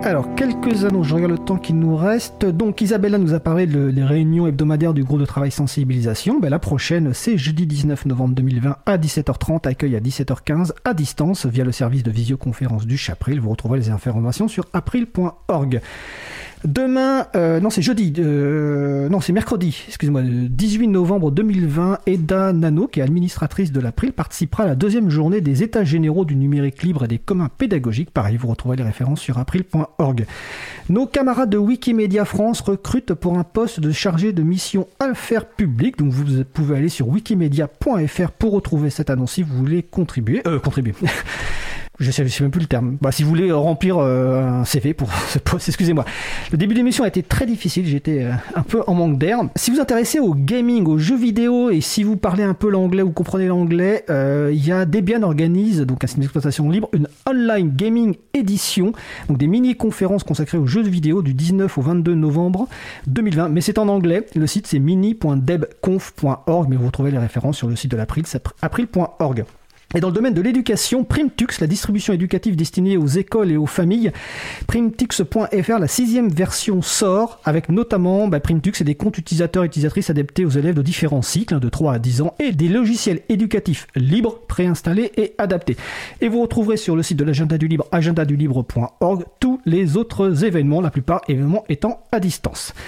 Alors, quelques annonces, je regarde le temps qui nous reste. Donc, Isabella nous a parlé des réunions hebdomadaires du groupe de travail sensibilisation. La prochaine, c'est jeudi 19 novembre 2020 à 17h30, accueil à 17h15 à distance via le service de visioconférence du Chapril. Vous retrouverez les informations sur april.org. Demain, c'est jeudi, c'est mercredi, excusez-moi, 18 novembre 2020, Eda Nano, qui est administratrice de l'April, participera à la deuxième journée des États généraux du numérique libre et des communs pédagogiques. Pareil, vous retrouverez les références sur april.org. Nos camarades de Wikimedia France recrutent pour un poste de chargé de mission affaires publiques. Donc vous pouvez aller sur wikimedia.fr pour retrouver cette annonce si vous voulez contribuer. Je sais même plus le terme. Si vous voulez remplir un CV pour ce poste, excusez-moi. Le début de l'émission a été très difficile, j'étais un peu en manque d'air. Si vous vous intéressez au gaming, aux jeux vidéo, et si vous parlez un peu l'anglais ou comprenez l'anglais, il y a Debian organise, donc un site d'exploitation libre, une online gaming édition, donc des mini-conférences consacrées aux jeux vidéo du 19 au 22 novembre 2020. Mais c'est en anglais. Le site c'est mini.debconf.org, mais vous retrouvez les références sur le site de l'April, c'est april.org. Et dans le domaine de l'éducation, Primtux, la distribution éducative destinée aux écoles et aux familles, primtux.fr, la 6e version sort, avec notamment Primtux et des comptes utilisateurs et utilisatrices adaptés aux élèves de différents cycles, de 3 à 10 ans, et des logiciels éducatifs libres, préinstallés et adaptés. Et vous retrouverez sur le site de l'Agenda du Libre, agendadulibre.org, tous les autres événements, la plupart événements étant à distance.